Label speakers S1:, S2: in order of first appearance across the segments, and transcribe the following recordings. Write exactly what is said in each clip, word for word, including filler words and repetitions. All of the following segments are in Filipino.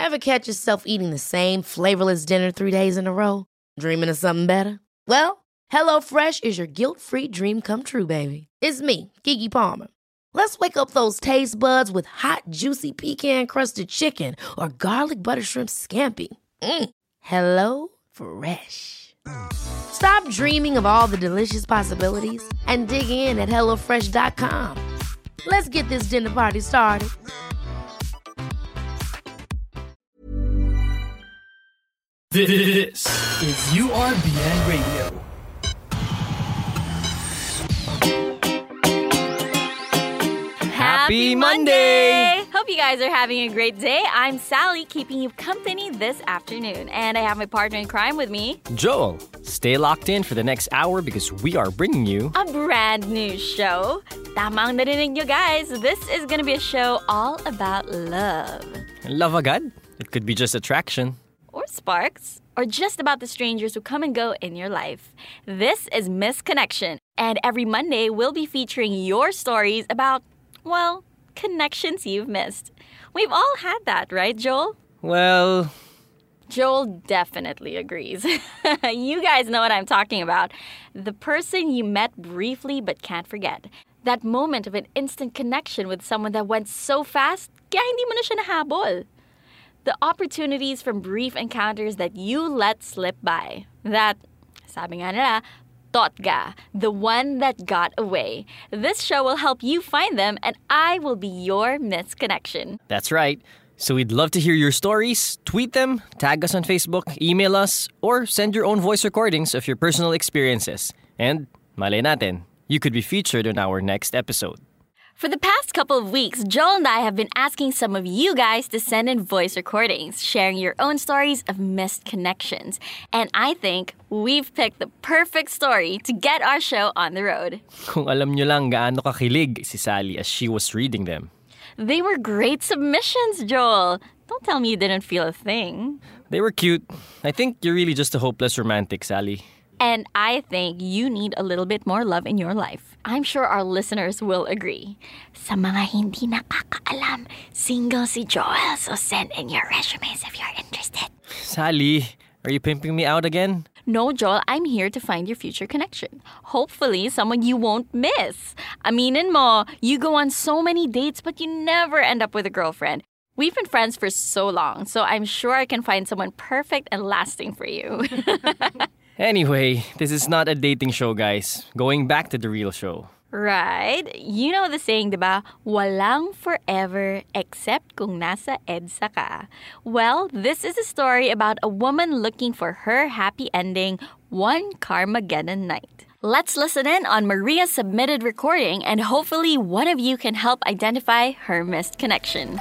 S1: Ever catch yourself eating the same flavorless dinner three days in a row? Dreaming of something better? Well, HelloFresh is your guilt-free dream come true, baby. It's me, Keke Palmer. Let's wake up those taste buds with hot, juicy pecan-crusted chicken or garlic butter shrimp scampi. Mm. Hello Fresh. Stop dreaming of all the delicious possibilities and dig in at hello fresh dot com. Let's get this dinner party started.
S2: This is U R B N Radio.
S3: Happy Monday! Hope you guys are having a great day. I'm Sally, keeping you company this afternoon. And I have my partner in crime with me,
S4: Joel. Stay locked in for the next hour because we are bringing you
S3: a brand new show. Tamang narinig nyo guys. This is gonna be a show all about love.
S4: Love agad? It could be just attraction.
S3: Or sparks. Or just about the strangers who come and go in your life. This is Missed Connection. And every Monday, we'll be featuring your stories about, well, connections you've missed. We've all had that, right, Joel?
S4: Well...
S3: Joel definitely agrees. You guys know what I'm talking about. The person you met briefly but can't forget. That moment of an instant connection with someone that went so fast, kaya hindi mo na siya nahabol. The opportunities from brief encounters that you let slip by. That, sabi nga nila, totga, the one that got away. This show will help you find them and I will be your missed connection.
S4: That's right. So we'd love to hear your stories. Tweet them, tag us on Facebook, email us, or send your own voice recordings of your personal experiences. And, malay natin, you could be featured on our next episode.
S3: For the past couple of weeks, Joel and I have been asking some of you guys to send in voice recordings, sharing your own stories of missed connections. And I think we've picked the perfect story to get our show on the road.
S4: Kung alam nyo lang gaano kakilig si Sally as she was reading them.
S3: They were great submissions, Joel. Don't tell me you didn't feel a thing.
S4: They were cute. I think you're really just a hopeless romantic, Sally.
S3: And I think you need a little bit more love in your life. I'm sure our listeners will agree. Sa mga hindi nakakaalam, single si Joel, so send in your resumes if you're interested.
S4: Sally, are you pimping me out again?
S3: No, Joel, I'm here to find your future connection. Hopefully, someone you won't miss. Aminin mo, you go on so many dates, but you never end up with a girlfriend. We've been friends for so long, so I'm sure I can find someone perfect and lasting for you.
S4: Anyway, this is not a dating show, guys. Going back to the real show.
S3: Right? You know the saying, diba? Walang forever except kung nasa EDSA ka. Well, this is a story about a woman looking for her happy ending one Carmageddon night. Let's listen in on Maria's submitted recording and hopefully one of you can help identify her missed connection.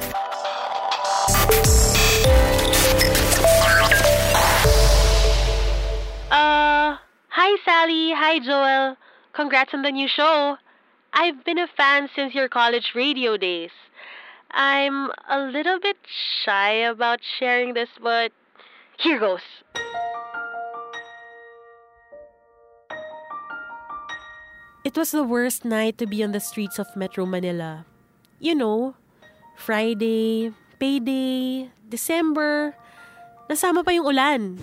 S5: Uh, hi Sally, hi Joel. Congrats on the new show. I've been a fan since your college radio days. I'm a little bit shy about sharing this, but here goes.
S6: It was the worst night to be on the streets of Metro Manila. You know, Friday, payday, December, nasama pa yung ulan.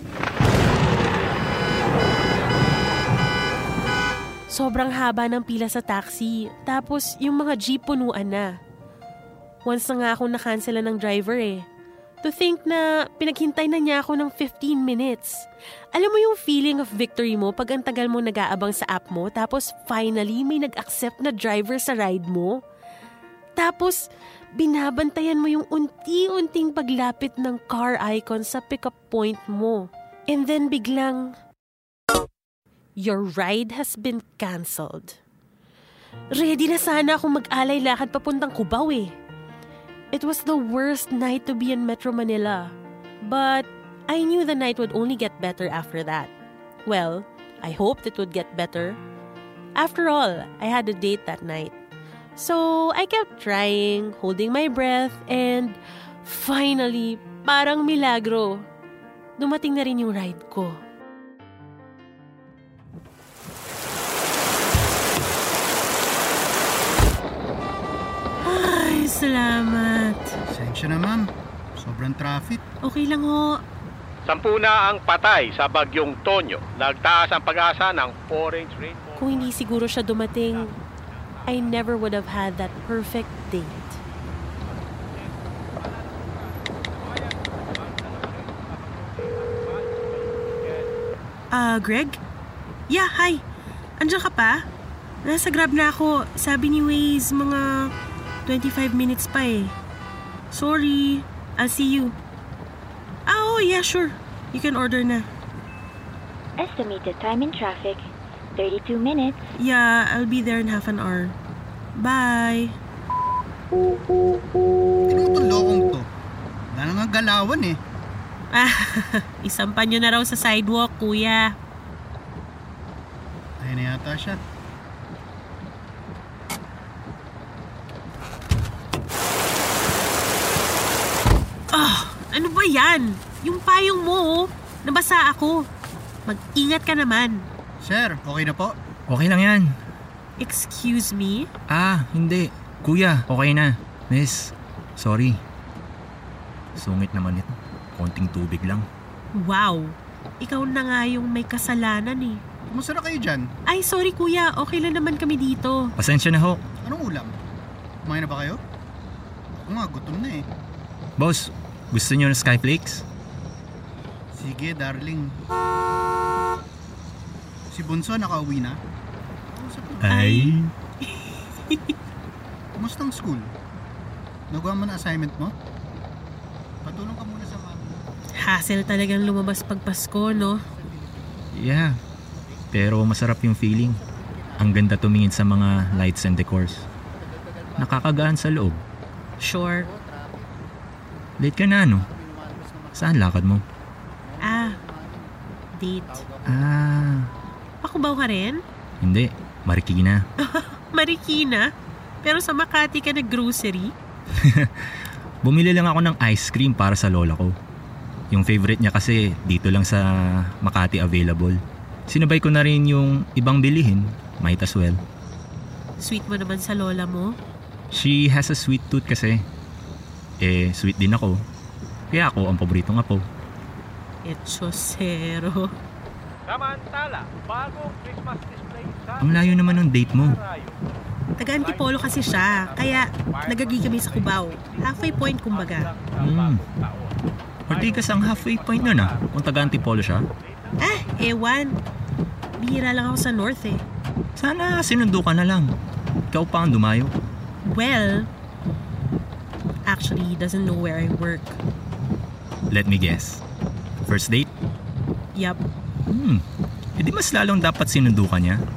S6: Sobrang haba ng pila sa taxi. Tapos, yung mga jeep punuan na. Once na nga akong nakansela ng driver eh. To think na pinaghintay na niya ako ng fifteen minutes. Alam mo yung feeling of victory mo pag ang tagal mo nag-aabang sa app mo tapos finally may nag-accept na driver sa ride mo? Tapos, binabantayan mo yung unti-unting paglapit ng car icon sa pickup point mo. And then biglang... Your ride has been cancelled. Ready na sana akong mag-alay lakad papuntang Cubao eh. It was the worst night to be in Metro Manila. But I knew the night would only get better after that. Well, I hoped it would get better. After all, I had a date that night. So I kept trying, holding my breath, and finally, parang milagro, dumating na rin yung ride ko.
S7: Salamat. Pasensya na, ma'am. Sobrang traffic.
S6: Okay lang ho.
S8: Sampu na ang patay sa bagyong Tonyo. Nagtaas ang pag-asa ng orange rainbow.
S6: Kung hindi siguro siya dumating, I never would have had that perfect date. Ah, uh, Greg? Yeah, hi. Andiyan ka pa? Nasa Grab na ako. Sabi ni Waze, mga twenty-five minutes pa eh. Sorry. I'll see you. Ah, oh, yeah, sure. You can order na.
S9: Estimated time in traffic, thirty-two minutes.
S6: Yeah, I'll be there in half an hour. Bye.
S7: Tignan mo itong lokong to. Wala na nga galawan eh.
S6: Ah, isampan nyo na raw sa sidewalk, kuya.
S7: Ayun na yata siya.
S6: Ah, ano ba yan? Yung payong mo, oh. Nabasa ako. Mag-ingat ka naman.
S7: Sir, okay na po?
S10: Okay lang yan.
S6: Excuse me?
S10: Ah, hindi. Kuya, okay na. Miss, sorry. Sungit naman ito. Konting tubig lang.
S6: Wow. Ikaw na nga yung may kasalanan eh.
S7: Kumusta na kayo dyan?
S6: Ay, sorry kuya. Okay lang naman kami dito.
S10: Pasensya na ho.
S7: Anong ulam? Kumain na ba kayo? Ako nga, gutom na eh.
S10: Boss, gusto niyo ng skyflakes?
S7: Sige, darling. Si Bunso nakauwi na?
S10: Ay.
S7: Kumusta ang school? Nagawa mo na assignment mo? Patulong ka muna sa mami.
S6: Hassle talagang lumabas pag Pasko, no?
S10: Yeah. Pero masarap yung feeling. Ang ganda tumingin sa mga lights and decors. Nakakagaan sa loob.
S6: Sure.
S10: Late ka na, no? Saan lakad mo?
S6: Ah, date.
S10: Ah.
S6: Pakubaw ka rin?
S10: Hindi. Marikina.
S6: Marikina? Pero sa Makati ka nag-grocery?
S10: Bumili lang ako ng ice cream para sa lola ko. Yung favorite niya kasi dito lang sa Makati available. Sinabay ko na rin yung ibang bilihin. Might as well.
S6: Sweet mo naman sa lola mo?
S10: She has a sweet tooth kasi. Eh, sweet din ako. Kaya ako ang paboritong apo.
S6: Etchosero.
S8: Samantala, bagong Christmas display sa...
S10: Ang layo naman ng date mo.
S6: Taga Antipolo kasi siya, kaya nagagi kami sa Cubao. Halfway point kumbaga.
S10: Hmm. Ortigas ang halfway point nun ah, kung taga Antipolo siya.
S6: Ah, ewan. Bihira lang ako sa North eh.
S10: Sana sinundo ka na lang. Ikaw pa ang dumayo.
S6: Well, actually, he doesn't know where I work.
S10: Let me guess. First date?
S6: Yup.
S10: Hmm. E di mas lalong dapat sinundo ka niya.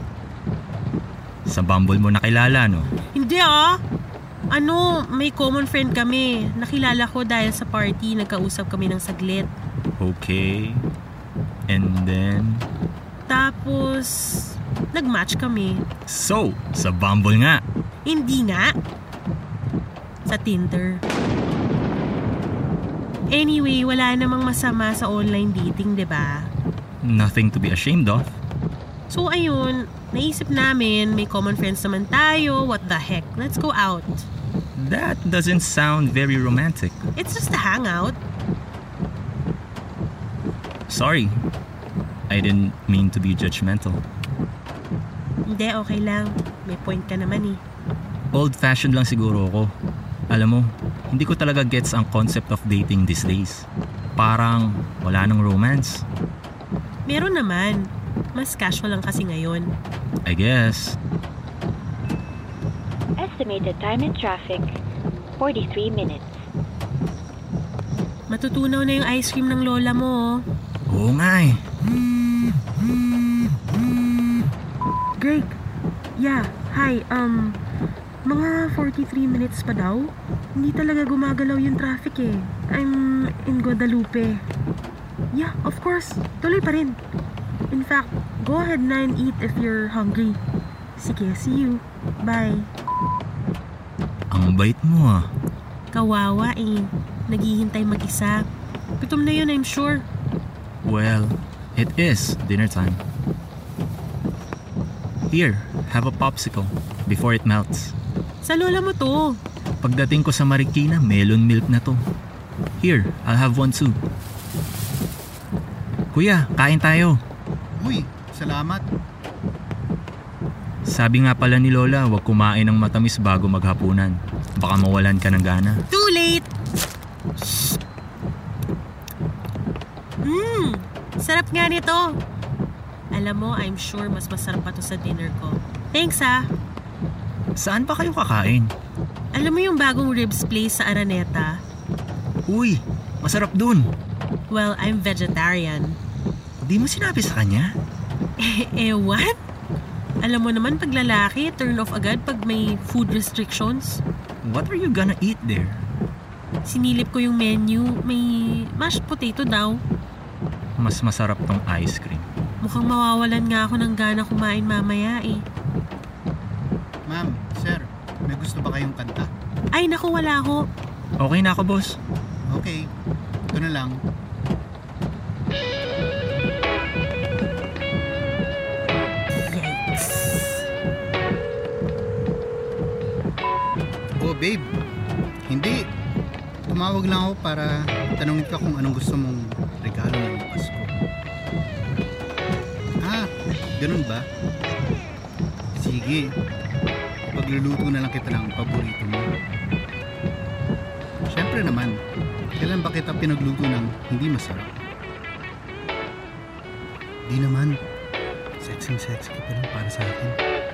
S10: Sa Bumble mo nakilala, no?
S6: Hindi ah. Ano, may common friend kami. Nakilala ko dahil sa party, nagkausap kami ng saglit.
S10: Okay. And then?
S6: Tapos, nag-match kami.
S10: So, sa Bumble nga?
S6: Hindi nga. Sa Tinder. Anyway, wala namang masama sa online dating, diba?
S10: Nothing to be ashamed of.
S6: So ayun, naisip namin may common friends naman tayo. What the heck? Let's go out.
S10: That doesn't sound very romantic.
S6: It's just a hangout.
S10: Sorry. I didn't mean to be judgmental.
S6: Hindi, okay lang. May point ka naman eh.
S10: Old-fashioned lang siguro ako. Alam mo, hindi ko talaga gets ang concept of dating these days. Parang wala nang romance.
S6: Meron naman. Mas casual lang kasi ngayon.
S10: I guess.
S9: Estimated time in traffic, forty-three minutes.
S6: Matutunaw na yung ice cream ng lola mo.
S10: Oo nga eh.
S6: Greg, yeah, hi, um, mga forty-three minutes pa daw? Hindi talaga gumagalaw yung traffic eh. I'm in Guadalupe. Yeah, of course. Tuloy pa rin. In fact, go ahead na and eat if you're hungry. Sige, see you. Bye.
S10: Ang bait mo ah.
S6: Kawawa eh. Naghihintay mag-isa. Gutom na yun, I'm sure.
S10: Well, it is dinner time. Here, have a popsicle before it melts.
S6: Sa lola mo to.
S10: Pagdating ko sa Marikina, melon milk na to. Here, I'll have one too. Kuya, kain tayo.
S7: Uy, salamat.
S10: Sabi nga pala ni Lola, huwag kumain ng matamis bago maghapunan. Baka mawalan ka ng gana.
S6: Too late! Mmm, sarap nga nito. Alam mo, I'm sure mas masarap pa to sa dinner ko. Thanks ah.
S10: Saan pa kayo kakain?
S6: Alam mo yung bagong ribs place sa Araneta?
S10: Uy, masarap dun.
S6: Well, I'm vegetarian.
S10: Di mo sinabi sa kanya?
S6: Eh, eh, what? Alam mo naman pag lalaki, turn off agad pag may food restrictions.
S10: What are you gonna eat there?
S6: Sinilip ko yung menu, may mashed potato daw.
S10: Mas masarap tong ice cream.
S6: Mukhang mawawalan nga ako ng gana kumain mamaya eh.
S7: Ma'am, sir, may gusto ba kayong kanta?
S6: Ay naku, wala ako.
S10: Okay na ako, boss.
S7: Okay, ito na lang.
S6: Yikes.
S7: Oh, babe. Hindi. Tumawag lang ako para tanungin ka kung anong gusto mong regalo ngayong Pasko. Ah, ganun ba? Sige. Pagluluto na lang kita ng paborito mo. Siyempre naman, kailan ba kita pinagluto ng hindi masarap? Di naman. Sexy-sexy ka pa lang para sa akin.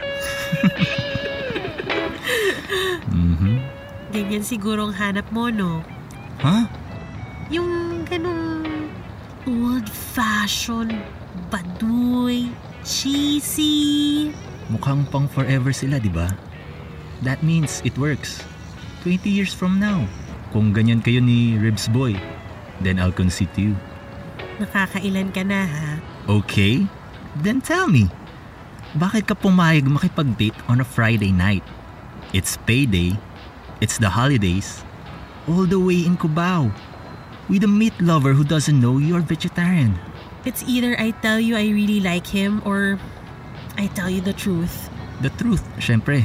S10: Mhm.
S6: Ganyan siguro ang hanap mo, no?
S10: Huh?
S6: Yung ganong old-fashioned, baduy, cheesy.
S10: Mukhang pang forever sila, di ba? That means it works. twenty years from now, kung ganyan kayo ni Ribs Boy, then I'll concede to you.
S6: Nakakailan ka na, ha?
S10: Okay? Then tell me, bakit ka pumayag makipag-date on a Friday night? It's payday, it's the holidays, all the way in Cubao, with a meat lover who doesn't know you're vegetarian.
S6: It's either I tell you I really like him or I tell you the truth.
S10: The truth, syempre.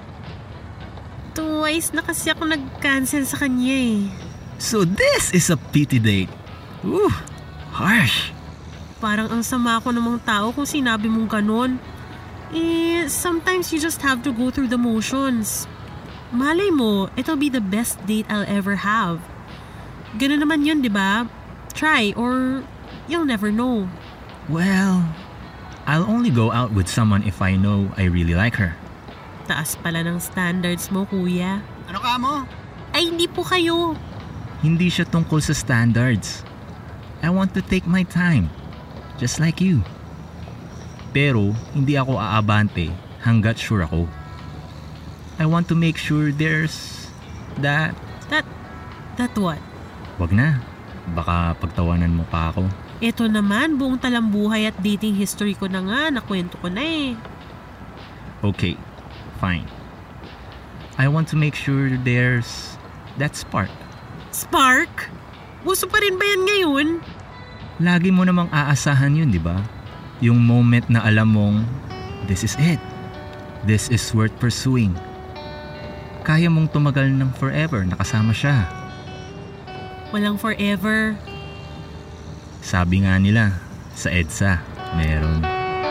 S6: Twice na kasi ako nag-cancel sa kanya eh.
S10: So this is a pity date. Ooh, harsh.
S6: Parang ang sama ko namang tao kung sinabi mong ganon. Eh, sometimes you just have to go through the motions. Malay mo, it'll be the best date I'll ever have. Ganun naman yun, di ba? Try or you'll never know.
S10: Well, I'll only go out with someone if I know I really like her.
S6: Taas pala ng standards mo, kuya.
S7: Ano ka mo?
S6: Ay, hindi po kayo.
S10: Hindi siya tungkol sa standards. I want to take my time. Just like you. Pero, hindi ako aabante hanggat sure ako. I want to make sure there's that...
S6: That... That what?
S10: Wag na. Baka pagtawanan mo pa ako.
S6: Ito naman, buong talambuhay at dating history ko na nga, nakwento ko na eh.
S10: Okay, fine. I want to make sure there's that spark.
S6: Spark? Gusto pa rin ba yan ngayon?
S10: Lagi mo namang aasahan yun, di ba? Yung moment na alam mong, this is it. This is worth pursuing. Kaya mong tumagal ng forever nakasama siya.
S6: Walang forever.
S10: Sabi nga nila, sa EDSA, meron.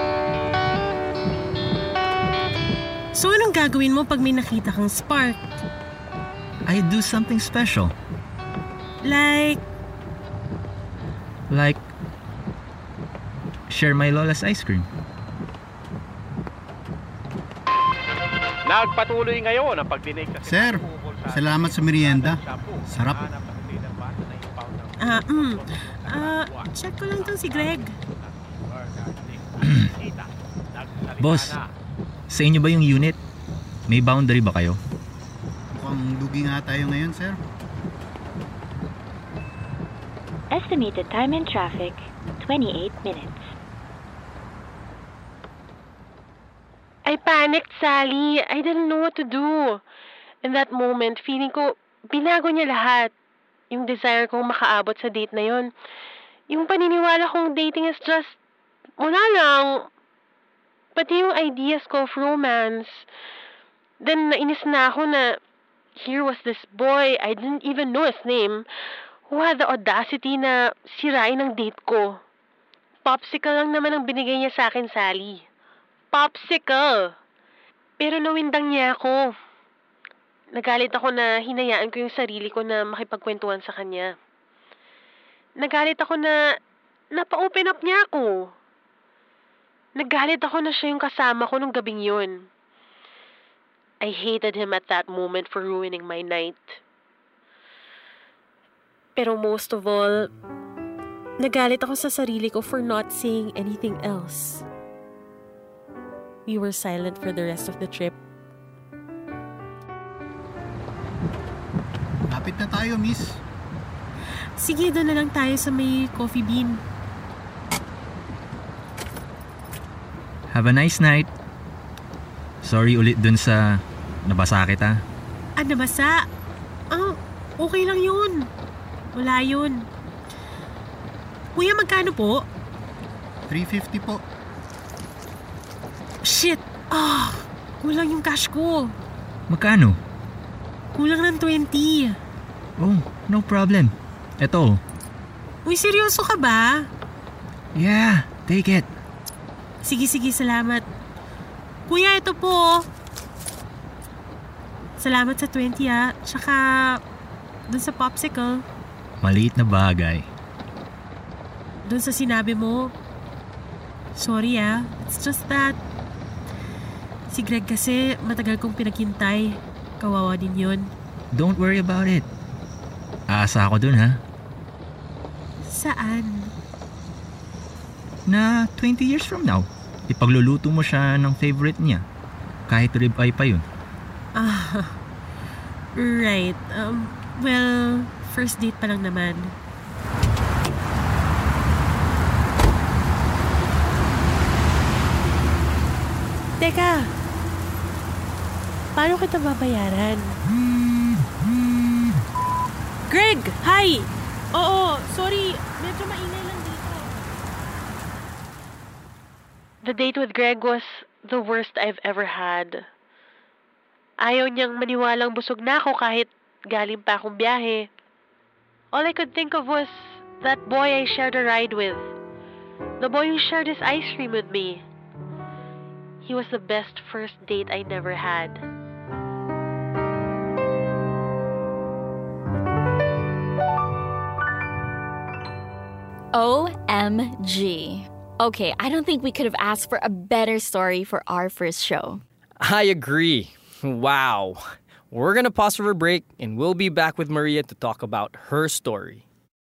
S6: So anong gagawin mo pag may nakita kang spark?
S10: I do something special.
S6: Like...
S10: Like, share my Lola's ice cream.
S8: Nagpatuloy ngayon ang pagdinig sa...
S7: Sir, salamat sa merienda. Sarap.
S6: Ah, mm. Ah, check ko lang to si Greg.
S10: Boss, sa inyo ba yung unit? May boundary ba kayo?
S7: Mukhang lugi nga tayo ngayon, sir.
S9: Estimated time in traffic, twenty-eight minutes.
S5: I panicked, Sally. I didn't know what to do. In that moment, feeling ko, binago niya lahat. Yung desire kong makaabot sa date na yon. Yung paniniwala kong dating is just, wala lang. Pati yung ideas ko of romance. Then, nainis na ako na, here was this boy, I didn't even know his name, Who had the audacity na sirain ang date ko? Popsicle lang naman ang binigay niya sa akin, Sally. Popsicle! Pero nawindang niya ako. Nagalit ako na hinayaan ko yung sarili ko na makipagkwentuhan sa kanya. Nagalit ako na napa-open up niya ako. Nagalit ako na siya yung kasama ko nung gabing yun. I hated him at that moment for ruining my night.
S6: Pero most of all, nagalit ako sa sarili ko for not saying anything else. We were silent for the rest of the trip.
S7: Lapit na tayo, miss.
S6: Sige, doon na lang tayo sa may coffee bean.
S10: Have a nice night. Sorry ulit dun sa nabasa kita.
S6: Ah, nabasa? Ah, okay lang yun. Wala yun. Kuya, magkano po?
S7: three fifty po.
S6: Shit! Ah, kulang yung cash ko.
S10: Magkano?
S6: Kulang ng twenty.
S10: Oh, no problem. Eto.
S6: Uy, seryoso ka ba?
S10: Yeah, take it.
S6: Sige, sige, salamat. Kuya, ito po. Salamat sa twenty ah. Tsaka, dun sa popsicle.
S10: Maliit na bagay.
S6: Dun sa sinabi mo, sorry ah. It's just that, si Greg kasi matagal kong pinaghintay. Kawawa din yun.
S10: Don't worry about it. Aasa ako dun ha.
S6: Saan?
S10: Na twenty years from now, ipagluluto mo siya ng favorite niya. Kahit ribeye pa yun.
S6: Ah, right. Um, well, first date pa lang naman. Teka, paano kita babayaran? Greg! Hi! Oo, sorry. Medyo maingay lang dito.
S5: The date with Greg was the worst I've ever had. Ayaw niyang maniwalang busog na ako kahit galing pa akong biyahe. All I could think of was that boy I shared a ride with. The boy who shared his ice cream with me. He was the best first date I never had.
S3: O M G. Okay, I don't think we could have asked for a better story for our first show.
S4: I agree. Wow. We're gonna pause for a break and we'll be back with Maria to talk about her story.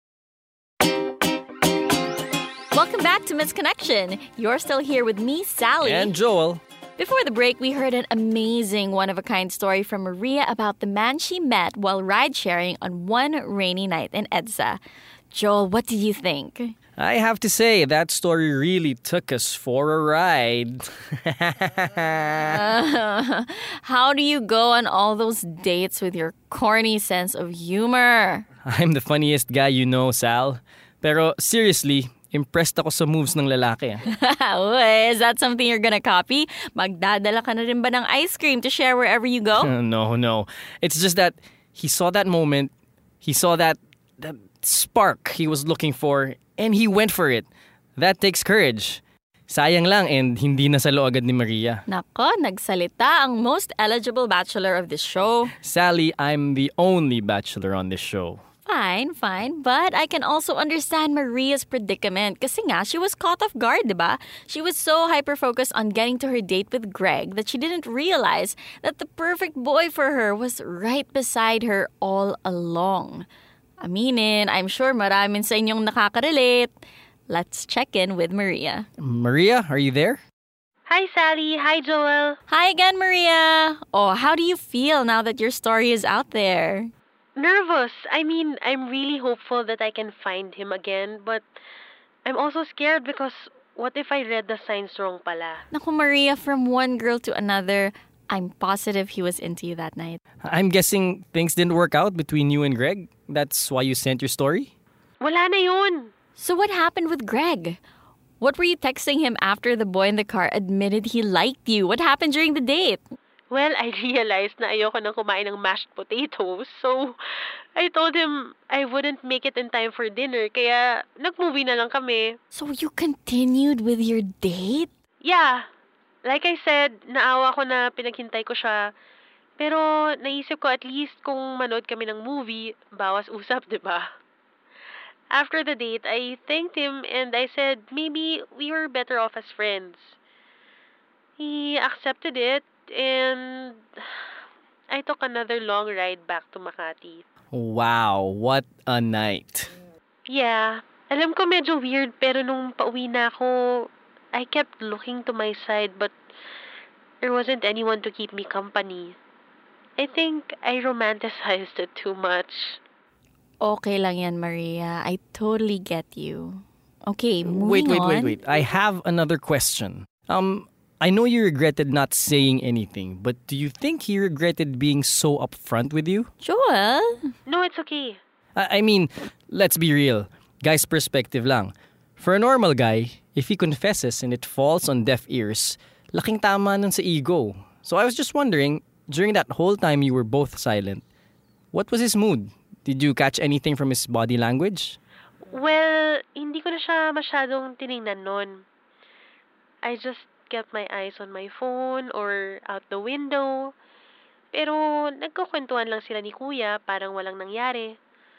S3: Welcome back to Misconnection. You're still here with me, Sally.
S4: And Joel.
S3: Before the break, we heard an amazing one-of-a-kind story from Maria about the man she met while ride-sharing on one rainy night in EDSA. Joel, what did you think?
S4: I have to say, that story really took us for a ride.
S3: uh, how do you go on all those dates with your corny sense of humor?
S4: I'm the funniest guy you know, Sal. Pero seriously, impressed ako sa moves ng lalaki.
S3: Uy, is that something you're gonna copy? Magdadala ka na rin ba ng ice cream to share wherever you go?
S4: No, no. It's just that he saw that moment, he saw that, that spark he was looking for, and he went for it. That takes courage. Sayang lang and hindi nasalo agad ni Maria.
S3: Nako, nagsalita ang most eligible bachelor of this show.
S4: Sally, I'm the only bachelor on this show.
S3: Fine, fine. But I can also understand Maria's predicament kasi nga, she was caught off guard, diba? She was so hyper-focused on getting to her date with Greg that she didn't realize that the perfect boy for her was right beside her all along. Aminin, I'm sure maraming sa inyong nakaka-relate. Let's check in with Maria.
S4: Maria, are you there?
S5: Hi, Sally. Hi, Joel.
S3: Hi again, Maria. Oh, how do you feel now that your story is out there?
S5: Nervous. I mean, I'm really hopeful that I can find him again, but I'm also scared because what if I read the signs wrong pala?
S3: Naku, Maria, from one girl to another, I'm positive he was into you that night.
S4: I'm guessing things didn't work out between you and Greg. That's why you sent your story?
S5: Wala na yun.
S3: So what happened with Greg? What were you texting him after the boy in the car admitted he liked you? What happened during the date?
S5: Well, I realized na ayoko nang kumain ng mashed potatoes, so I told him I wouldn't make it in time for dinner, kaya nag-movie na lang kami.
S3: So you continued with your date?
S5: Yeah. Like I said, naawa ko na pinaghintay ko siya. Pero naisip ko at least kung manood kami ng movie, bawas usap, di ba? After the date, I thanked him and I said maybe we were better off as friends. He accepted it and I took another long ride back to Makati.
S4: Wow, what a night.
S5: Yeah, alam ko medyo weird pero nung pauwi na ako, I kept looking to my side but there wasn't anyone to keep me company. I think I romanticized it too much.
S3: Okay lang yan, Maria. I totally get you. Okay, moving
S4: Wait, wait,
S3: on.
S4: wait, wait. I have another question. Um, I know you regretted not saying anything, but do you think he regretted being so upfront with you?
S3: Joel?
S5: No, it's okay.
S4: I, I mean, let's be real. Guy's perspective lang. For a normal guy, if he confesses and it falls on deaf ears, laking tama nun sa ego. So I was just wondering, during that whole time you were both silent, what was his mood? Did you catch anything from his body language?
S5: Well, hindi ko na siya masyadong tiningnan nun. I just kept my eyes on my phone or out the window. Pero nagkukwentuhan lang sila ni Kuya, parang walang nangyari.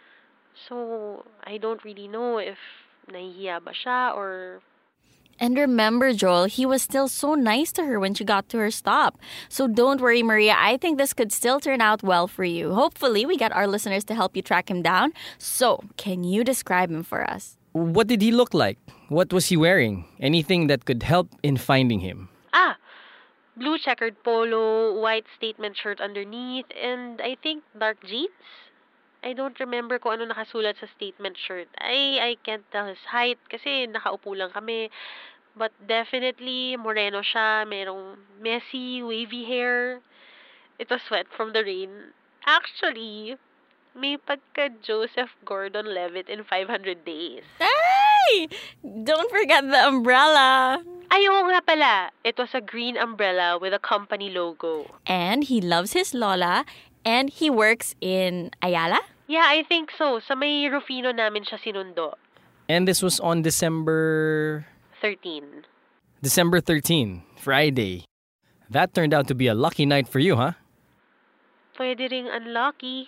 S5: So, I don't really know if nahihiya ba siya or...
S3: And remember, Joel, he was still so nice to her when she got to her stop. So don't worry, Maria. I think this could still turn out well for you. Hopefully, we get our listeners to help you track him down. So, can you describe him for us?
S4: What did he look like? What was he wearing? Anything that could help in finding him?
S5: Ah! Blue checkered polo, white statement shirt underneath, and I think dark jeans? I don't remember kung ano nakasulat sa statement shirt. I, I can't tell his height kasi nakaupo lang kami. But definitely, moreno siya, merong messy, wavy hair. It was wet from the rain. Actually, may pagka-Joseph Gordon-Levitt in five hundred days.
S3: Hey! Don't forget the umbrella.
S5: Ay, oo nga pala. It was a green umbrella with a company logo.
S3: And he loves his Lola, and he works in Ayala?
S5: Yeah, I think so. Sa may Rufino namin siya sinundo.
S4: And this was on December...
S5: thirteen.
S4: December thirteenth, Friday. That turned out to be a lucky night for you, huh?
S5: Pwede ring unlucky.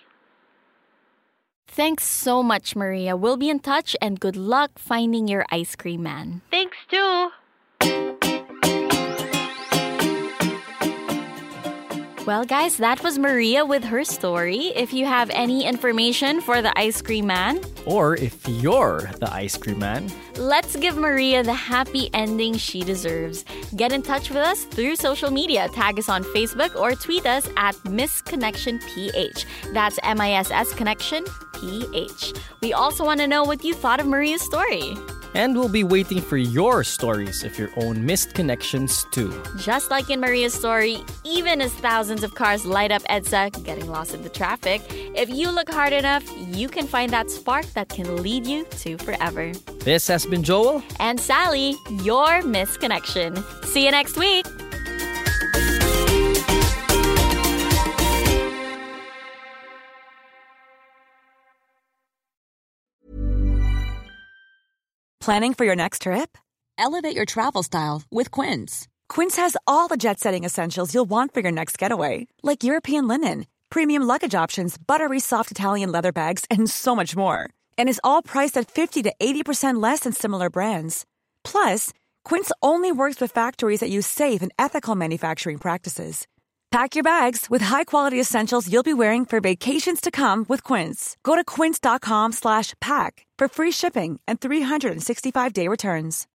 S3: Thanks so much, Maria. We'll be in touch and good luck finding your ice cream man.
S5: Thanks too.
S3: Well, guys, that was Maria with her story. If you have any information for the ice cream man,
S4: or if you're the ice cream man,
S3: let's give Maria the happy ending she deserves. Get in touch with us through social media. Tag us on Facebook or tweet us at Miss Connection P H. That's M I S S Connection P H. We also want to know what you thought of Maria's story.
S4: And we'll be waiting for your stories of your own missed connections too.
S3: Just like in Maria's story, even as thousands of cars light up EDSA, getting lost in the traffic, if you look hard enough, you can find that spark that can lead you to forever.
S4: This has been Joel.
S3: And Sally, your Miss Connection. See you next week.
S11: Planning for your next trip? Elevate your travel style with Quince. Quince has all the jet-setting essentials you'll want for your next getaway, like European linen, premium luggage options, buttery soft Italian leather bags, and so much more. And is all priced at fifty to eighty percent less than similar brands. Plus, Quince only works with factories that use safe and ethical manufacturing practices. Pack your bags with high-quality essentials you'll be wearing for vacations to come with Quince. Go to quince.com slash pack for free shipping and three sixty-five day returns.